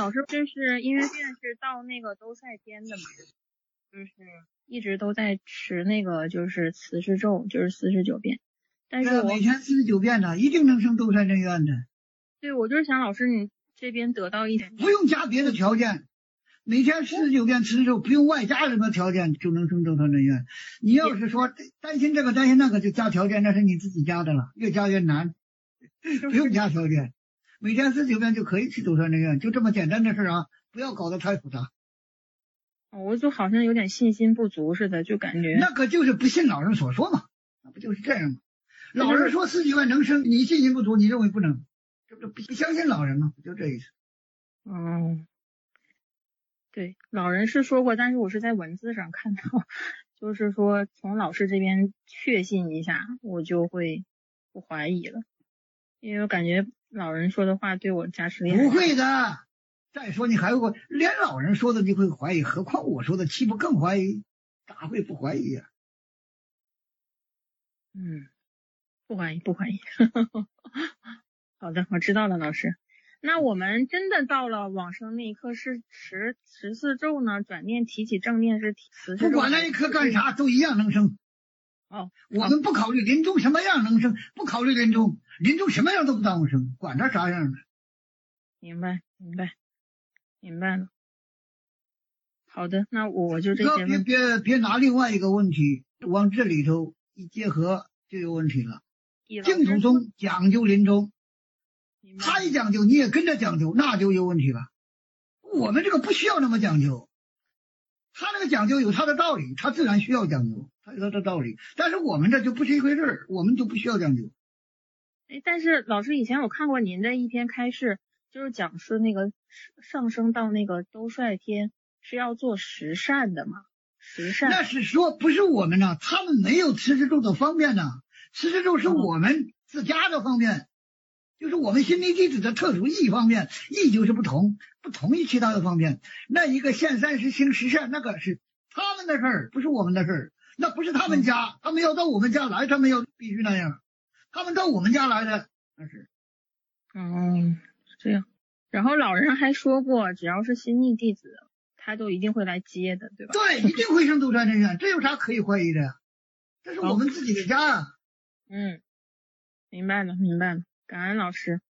老师，就是因为现在是到那个兜率天的嘛，就是一直都在持那个就是慈氏咒，就是49遍。但是我每天49遍呢，一定能升兜率真愿的。 对，我就是想老师你这边得到一点， 不用加别的条件，每天49遍慈氏咒，不用外加什么条件就能升兜率真愿。你要是说担心这个担心那个就加条件，那是你自己加的了，越加越难。不用加条件，每天49遍就可以去兜率真愿，就这么简单的事啊，不要搞得太复杂。 我就好像有点信心不足似的，就感觉那个就是不信老人所说嘛，那不就是这样吗？老人说49遍能升，你信心不足，你认为不能，这不相信老人吗？就这意思。 对，老人是说过，但是我是在文字上看到，就是说从老师这边确信一下，我就会不怀疑了，因为我感觉老人说的话对我加持力不会的。再说你还会连老人说的你会怀疑，何况我说的，岂不更怀疑？咋会不怀疑呀？ 不怀疑。好的，我知道了，老师。那我们真的到了往生那一刻是14咒呢？转念提起正念是慈氏咒？ 不管那一刻干啥都一样能升。我们不考虑临终什么样能升，不考虑临终什么样都不耽误升，管他啥样的。 明白了。好的，那我就这些问题。 别拿另外一个问题往这里头一结合就有问题了。净土宗讲究临终，他一讲究你也跟着讲究，那就有问题了。我们这个不需要那么讲究，他那个讲究有他的道理，他自然需要讲究，他有他的道理。但是我们这就不是一回事，我们就不需要讲究。 但是老师以前我看过您的一篇开示，就是讲是那个上升到那个兜率天是要做十善的嘛？十善那是说不是我们呢，他们没有慈氏咒的方便呢。慈氏咒是我们自家的方便，就是我们心力弟子的特殊意义方面，意就是不同于其他的方面。那一个现30行十善，那个是他们的事儿，不是我们的事儿。那不是他们家，他们要到我们家来，他们要必须那样。他们到我们家来的，那是。 这样。然后老人还说过，只要是心力弟子，他都一定会来接的，对吧？ 对，一定会升兜率真愿，这有啥可以怀疑的呀？这是我们自己的家啊。 明白了，感恩老师。